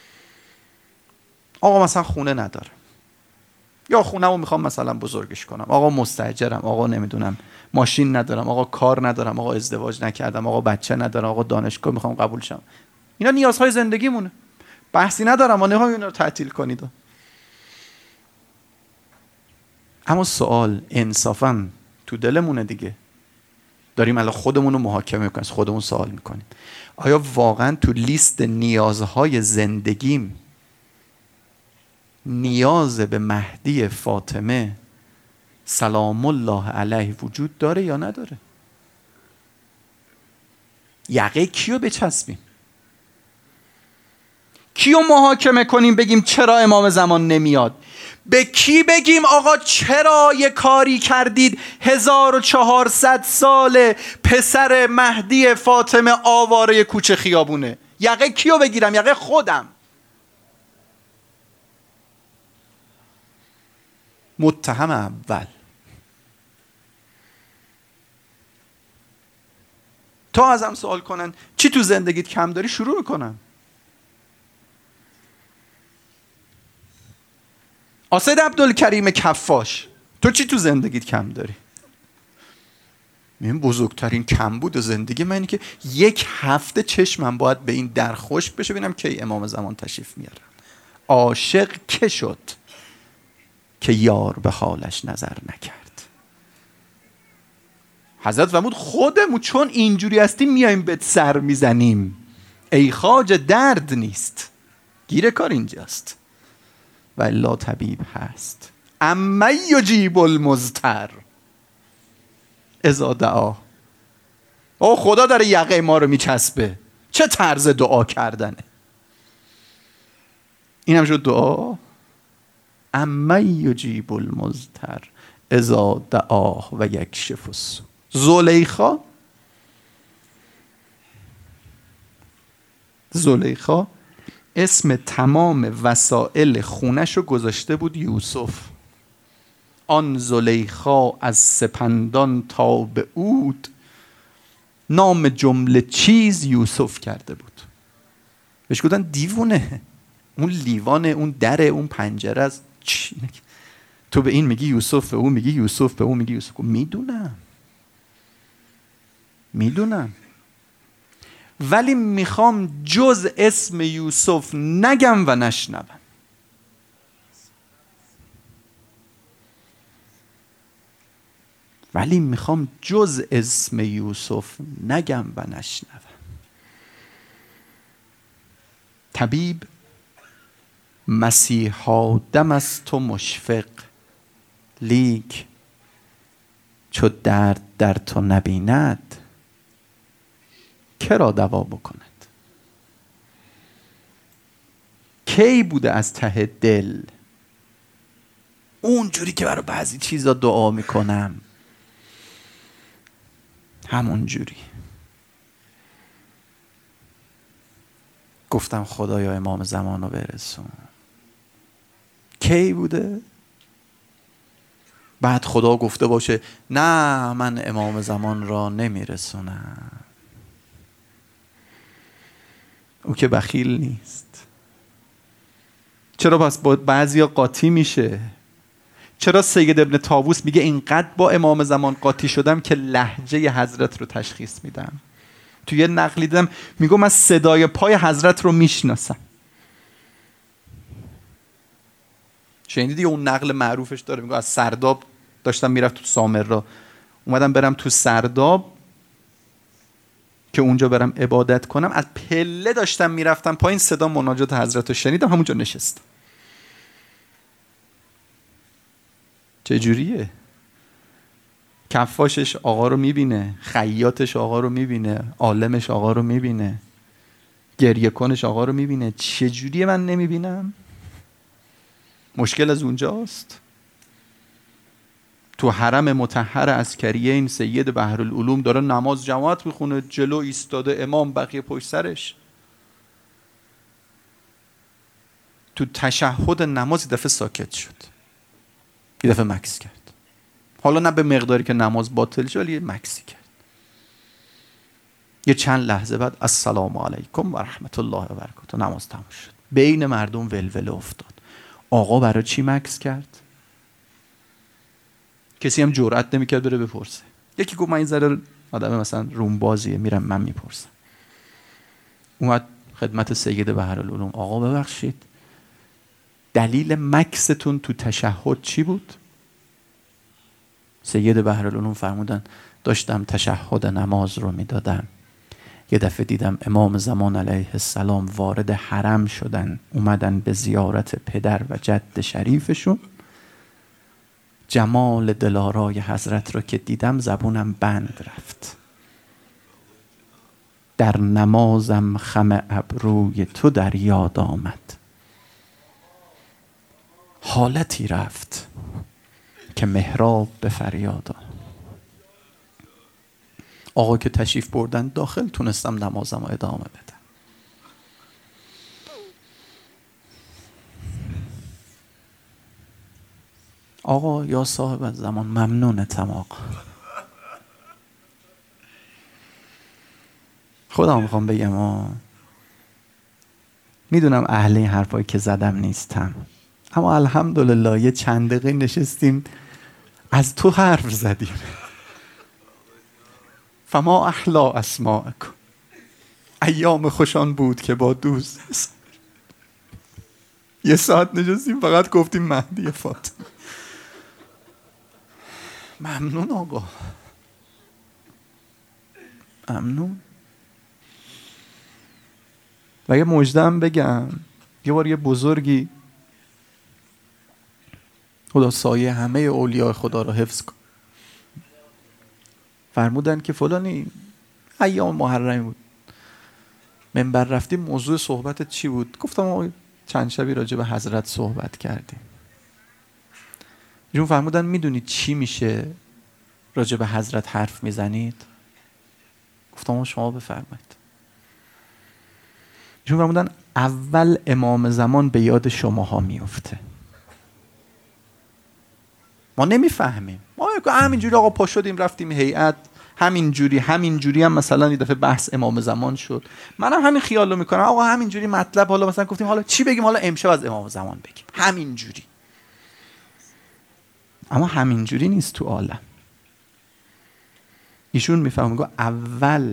آقا مثلا خونه ندارم، یا خونه‌مو میخوام مثلا بزرگش کنم، آقا مستاجرم، آقا نمیدونم ماشین ندارم، آقا کار ندارم، آقا ازدواج نکردم، آقا بچه ندارم، آقا دانشگاه میخوام قبول شم. اینا نیازهای زندگیمونه، بحثی ندارم، ما نمیخوام اینا رو تعطیل کنید. اما سوال انصافا تو دلمونه دیگه، داریم الان خودمون رو محاکمه میکنیم، خودمون سوال میکنیم آیا واقعا تو لیست نیازهای زندگیم نیاز به مهدی فاطمه سلام الله علیه وجود داره یا نداره؟ یقه کیو بچسبیم؟ کیو محاکمه کنیم بگیم چرا امام زمان نمیاد؟ به کی بگیم آقا چرا یه کاری کردید هزار و چهارصد سال پسر مهدی فاطمه آواره کوچه خیابونه؟ یقه کیو بگیرم؟ یقه خودم. متهم اول. تا ازم سوال کنن چی تو زندگیت کم داری، شروع میکنم آسد عبدالکریم کفاش تو چی تو زندگیت کم داری؟ این بزرگترین کمبود زندگی من اینه که یک هفته چشمم باید به این در خشک بشه ببینم کی امام زمان تشریف میارن. عاشق که شد که یار به حالش نظر نکرد. حضرت فرمود خودمون چون اینجوری هستیم میایم بهت سر میزنیم، ای خواجه درد نیست، گیر کار اینجاست. و الا طبیب هست. اما یجیب المضطر اذا دعا. او خدا داره یقه ما رو میچسبه، چه طرز دعا کردنه. این هم شد دعا. اما یجیب المضطر اذا دعا و یکشف السوء. زلیخا زلیخا اسم تمام وسائل خونش رو گذاشته بود یوسف. آن زلیخا از سپندان تا به عود، نام جمله چیز یوسف کرده بود. بهش گفتن دیوونه، اون لیوان، اون در، اون پنجره از چی؟ تو به این میگی یوسف، به اون میگی یوسف، به اون میگی یوسف. میدونم میدونم ولی میخوام جز اسم یوسف نگم و نشنوم. ولی میخوام جز اسم یوسف نگم و نشنوم. طبیب مسیحا دم از تو مشفق، لیک چو درد در تو نبیند کرا دوا بکند. کی بوده از ته دل اونجوری که برای بعضی چیزا دعا میکنم همون جوری گفتم خدایا امام زمان رو برسون؟ کی بوده؟ بعد خدا گفته باشه نه من امام زمان را نمیرسونم. او که بخیل نیست، چرا پس با بعضیا قاطی میشه؟ چرا سید ابن طاووس میگه اینقدر با امام زمان قاطی شدم که لهجه حضرت رو توی میدم؟ تو یه نقلی دیدم میگه من صدای پای حضرت رو میشناسم. شنیدی اون نقل معروفش داره، میگه از سرداب داشتم میرفت تو سامرا، اومدم برم تو سرداب که اونجا برم عبادت کنم، از پله داشتم میرفتم پایین، صدا مناجات حضرت رو شنیدم، همونجا نشستم. چه جوریه؟ کفاشش آقا رو میبینه، خیاطش آقا رو میبینه، عالمش آقا رو میبینه، گریه کنش آقا رو میبینه. چه جوریه من نمیبینم؟ مشکل از اونجاست. تو حرم مطهر عسکریه این سید بحرالعلوم داره نماز جماعت میخونه، جلو ایستاده امام، بقیه پشت سرش. تو تشهد نماز یه دفعه ساکت شد، یه دفعه مکث کرد. حالا نه به مقداری که نماز باطل شد، ولی یه مکثی کرد. یه چند لحظه بعد السلام علیکم و رحمت الله و برکاته، نماز تموم شد. بین مردم ولوله افتاد. آقا برای چی مکث کرد؟ کسی هم جرئت نمیکرد بره بپرسه. یکی گفت من این ذره آدم مثلا روم بازیه، میرم من میپرسم. اومد خدمت سید بحرالعلوم، آقا ببخشید دلیل مکثتون تو تشهد چی بود؟ سید بحرالعلوم فرمودن داشتم تشهد نماز رو میدادم، یه دفعه دیدم امام زمان علیه السلام وارد حرم شدن، اومدن به زیارت پدر و جد شریفشون. جمال دلارای حضرت رو که دیدم زبونم بند رفت. در نمازم خم ابروی تو در یاد آمد. حالتی رفت که محراب به فریاد آمد. آقا که تشریف بردن داخل، تونستم نمازم رو ادامه بدم. آقا یا صاحب زمان ممنونتم آقا. خودم میخوام بگم آه. میدونم اهل این حرفایی که زدم نیستم، اما الحمدلله یه چند دقیقه نشستیم از تو حرف زدیم. فما احلا اسماءکم، ایام خوشان بود که با دوست یه ساعت نشستیم فقط گفتیم مهدی فاطمه. ممنون آقا، ممنون. و یه مژده‌ام بگم، یه بار یه بزرگی، خدا سایه همه اولیاء خدا رو حفظ کن، فرمودن که فلانی ایام محرمی بود، منبر رفتیم، موضوع صحبتت چی بود؟ گفتم آقا چند شبی راجع به حضرت صحبت کردیم. ایشون فرمودن میدونید چی میشه راجع به حضرت حرف میزنید؟ گفتم شما بفرمایید. ایشون فرمودن اول امام زمان به یاد شماها میفته. ما نمیفهمیم، ما همینجوری آقا پا شدیم رفتیم هیئت، همینجوری همینجوری هم مثلا یه دفعه بحث امام زمان شد، منم هم همین خیال رو میکنم آقا همینجوری مطلب، حالا مثلا گفتیم حالا چی بگیم، حالا امشب از امام زمان بگیم، همینجوری. اما همینجوری نیست تو عالم. ایشون میفهمه میگه اول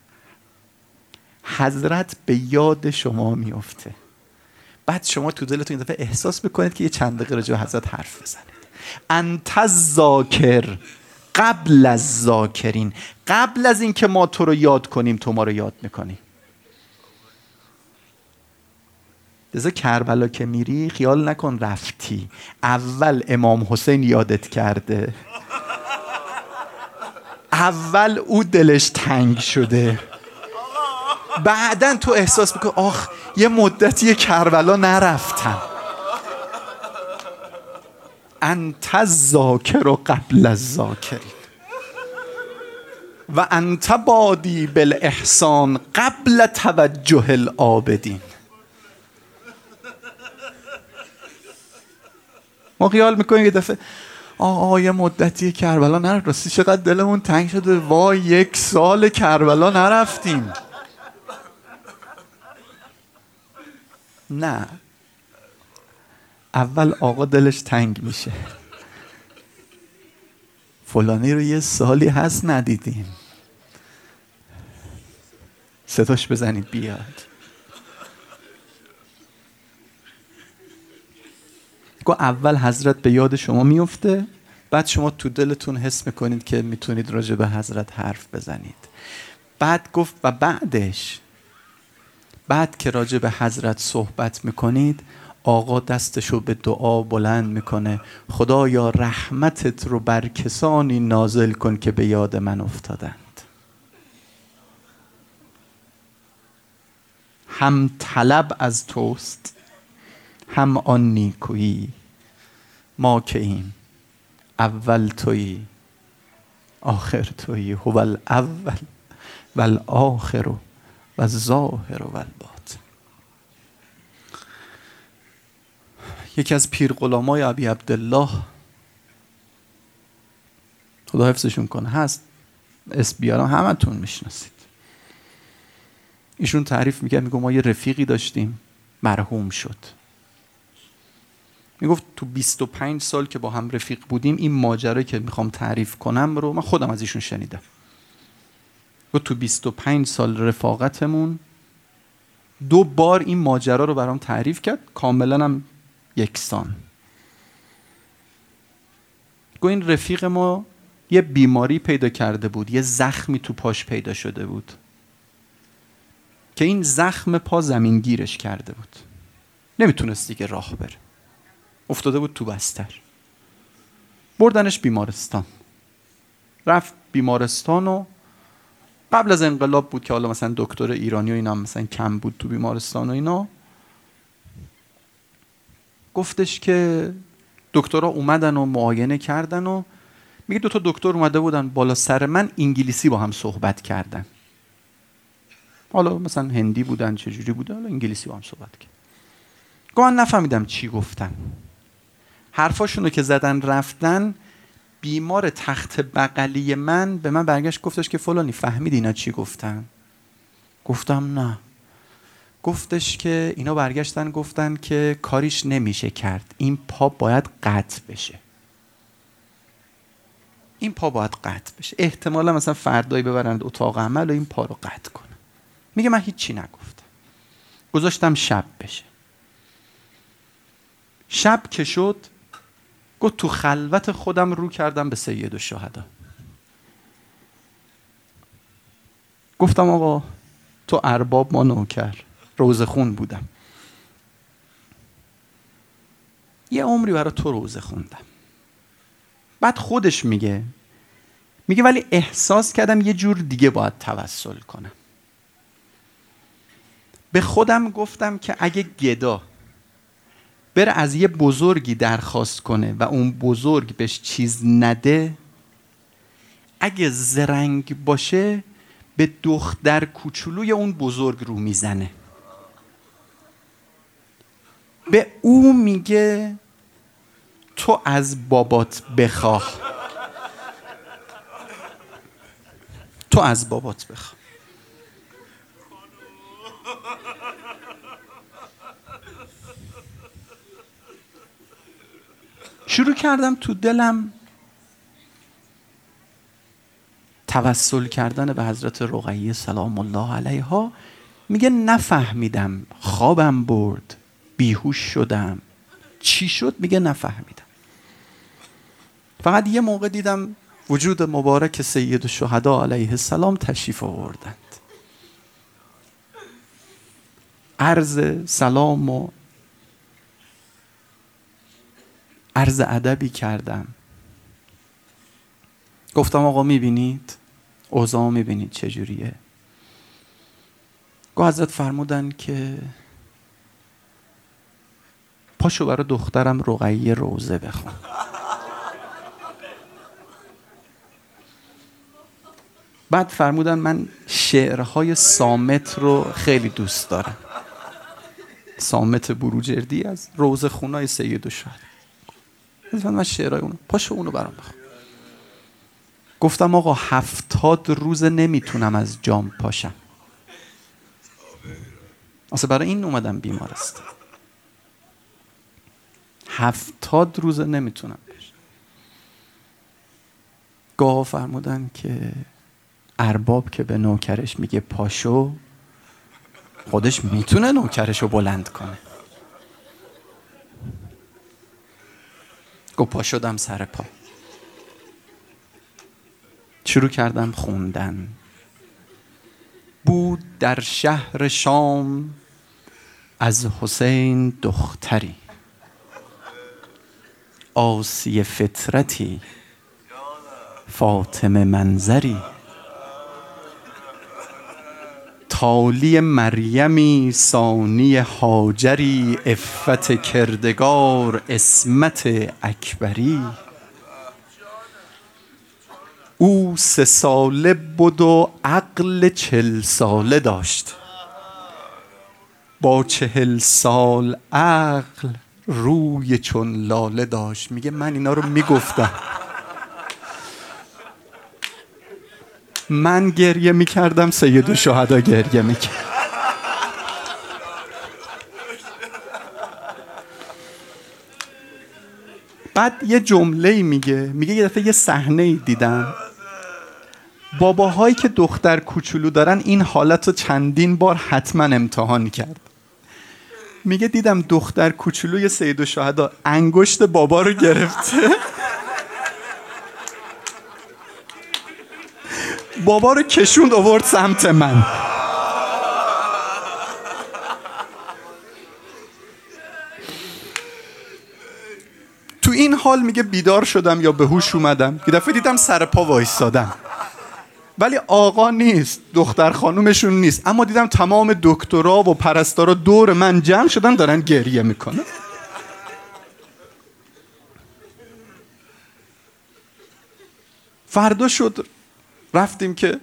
حضرت به یاد شما میفته، بعد شما تو دلتون این دفعه احساس بکنید که یه چند دقیقه راجع به حضرت حرف بزنید. انت الذاکر قبل از ذاکرین، قبل از این که ما تو رو یاد کنیم تو ما رو یاد میکنی. لذا کربلا که میری خیال نکن رفتی، اول امام حسین یادت کرده، اول او دلش تنگ شده، بعدن تو احساس میکنی آخ یه مدتی کربلا نرفتم. انت الذاکر و قبل الذاکرین و انت بادی بالاحسان قبل توجه العابدین. ما خیال میکنیم یه دفعه آه یه مدتی کربلا نرفت، راستی چقدر دلمون تنگ شده، وای یک سال کربلا نرفتیم. نه، اول آقا دلش تنگ میشه، فلانی رو یه سالی هست ندیدیم، صداش بزنید بیاد. گو اول حضرت به یاد شما میفته، بعد شما تو دلتون حس میکنید که میتونید راجع به حضرت حرف بزنید. بعد گفت و بعدش، بعد که راجع به حضرت صحبت میکنید، آقا دستشو به دعا بلند میکنه، خدایا رحمتت رو بر کسانی نازل کن که به یاد من افتادند. هم طلب از توست هم آن نیکویی، ما که این اول تویی آخر تویی، هو الاول و الاخر و الظاهر و الباطن. یکی از پیر غلامای ابی عبدالله، خدا حفظشون کنه، هست، اسم بیارم همه تون میشناسید. ایشون تعریف میکرد، میگه ما یه رفیقی داشتیم مرحوم شد. میگفت تو بیست و پنج سال که با هم رفیق بودیم، این ماجرا که میخوام تعریف کنم رو من خودم از ایشون شنیدم. گفت تو بیست و پنج سال رفاقتمون دو بار این ماجرا رو برام تعریف کرد، کاملا هم یکسان. گفت این رفیق ما یه بیماری پیدا کرده بود، یه زخمی تو پاش پیدا شده بود که این زخم پا زمین گیرش کرده بود، نمیتونست دیگه راه بره، افتاده بود تو بستر. بردنش بیمارستان. رفت بیمارستان و قبل از انقلاب بود که حالا مثلا دکتر ایرانی و اینا مثلا کم بود تو بیمارستان و اینا. گفتش که دکترها اومدن و معاینه کردن و میگه دو تا دکتر اومده بودن بالا سر من، انگلیسی با هم صحبت کردن. حالا مثلا هندی بودن چجوری بودن، حالا انگلیسی با هم صحبت کردن. گفت من نفهمیدم چی گفتن. حرفاشونو که زدن رفتن، بیمار تخت بغلی من به من برگشت گفتش که فلانی فهمیدی اینا چی گفتن؟ گفتم نه. گفتش که اینا برگشتن گفتن که کاریش نمیشه کرد، این پا باید قطع بشه. این پا باید قطع بشه. احتمالا مثلا فردایی ببرند اتاق عمل و این پا رو قطع کنه. میگه من هیچی نگفتم. گذاشتم شب بشه. شب که شد، گفت تو خلوت خودم رو کردم به سید الشهدا. گفتم آقا تو ارباب ما نوکر، روزه خون بودم، یه عمری برای تو روزه خوندم. بعد خودش میگه میگه ولی احساس کردم یه جور دیگه باید توسل کنم. به خودم گفتم که اگه گدا بره از یه بزرگی درخواست کنه و اون بزرگ بهش چیز نده، اگه زرنگ باشه به دختر کوچولوی اون بزرگ رو میزنه. به او میگه تو از بابات بخواه، تو از بابات بخواه. شروع کردم تو دلم توسل کردن به حضرت رقیه سلام الله علیها. میگه نفهمیدم، خوابم برد، بیهوش شدم، چی شد میگه نفهمیدم. فقط یه موقع دیدم وجود مبارک سید الشهدا علیه السلام تشریف آوردند. عرض سلام و عرض ادبی کردم. گفتم آقا میبینید اوضاع، میبینید چجوریه؟ گفت حضرت فرمودن که پاشو برای دخترم رقیه روزه بخون. بعد فرمودن من شعرهای صامت رو خیلی دوست دارم. صامت بروجردی از روزه خونای سید الشهدا. من شعرهای اونو، پاشو اونو برام بخون. گفتم آقا هفتاد روز نمیتونم از جام پاشم. اصلا برای این اومدم بیمارستان. هفتاد روزه نمیتونم بشم. گاه فرمودن که ارباب که به نوکرش میگه پاشو، خودش میتونه نوکرشو بلند کنه. گو پا شدم سر پا، شروع کردم خوندن. بود در شهر شام از حسین دختری، آسیه فطرتی، فاطمه منظری، تالی مریمی، ثانی هاجری، عفت کردگار، عصمت اکبری. او سه ساله بود و عقل چل ساله داشت، با چهل سال عقل روی چون لاله داشت. میگه من اینا رو میگفتم، من گریه میکردم، سیدالشهدا گریه میکرد. بعد یه جمله میگه، میگه یه دفعه یه صحنه دیدم، باباهایی که دختر کوچولو دارن این حالت رو چندین بار حتما امتحان کرد. میگه دیدم دختر کوچولوی سیدالشهدا انگشت بابا رو گرفته، بابا رو کشوند آورد سمت من. تو این حال میگه بیدار شدم یا به هوش اومدم، یه دفعه دیدم سر پا وایسادم، ولی آقا نیست، دختر خانومشون نیست، اما دیدم تمام دکترا و پرستارا دور من جمع شدن دارن گریه میکنن. فردا شد رفتیم که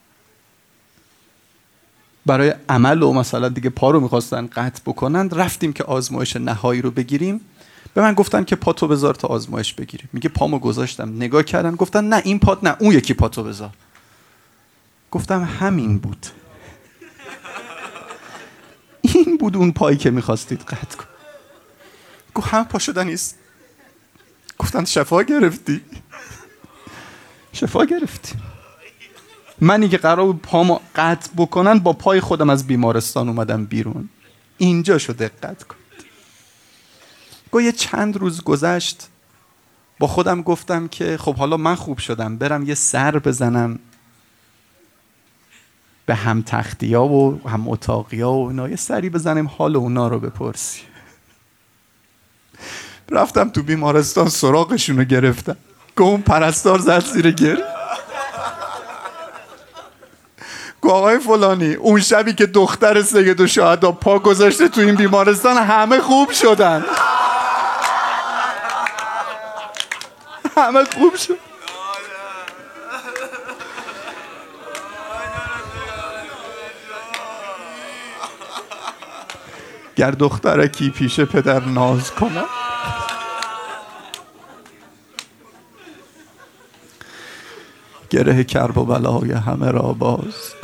برای عمل و مثلا دیگه پا رو میخواستن قطع بکنن، رفتیم که آزمایش نهایی رو بگیریم. به من گفتن که پاتو بذار تا آزمایش بگیریم. میگه پامو گذاشتم، نگاه کردن گفتن نه این پات نه، اون یکی پاتو بذار. گفتم همین بود، این بود اون پایی که میخواستید قطع کن. گفت همه پا شدن نیست. گفتن شفا گرفتی؟ شفا گرفتی. منی که قرار بود پامو قطع بکنن با پای خودم از بیمارستان اومدم بیرون. اینجا شو دقت کن. گفت یه چند روز گذشت، با خودم گفتم که خب حالا من خوب شدم، برم یه سر بزنم به هم تختی ها و هم اتاقی ها و اینا، یه سری بزنیم حال اونا رو بپرسی. رفتم تو بیمارستان سراغشون رو گرفتم. گفت اون پرستار زد زیر گریه. گفت آقای فلانی اون شبی که دختر سیدالشهدا پا گذاشته تو این بیمارستان همه خوب شدن، همه خوب شد. گر دخترکی پیش پدر ناز کنه، گره کرب و بلای همه را باز.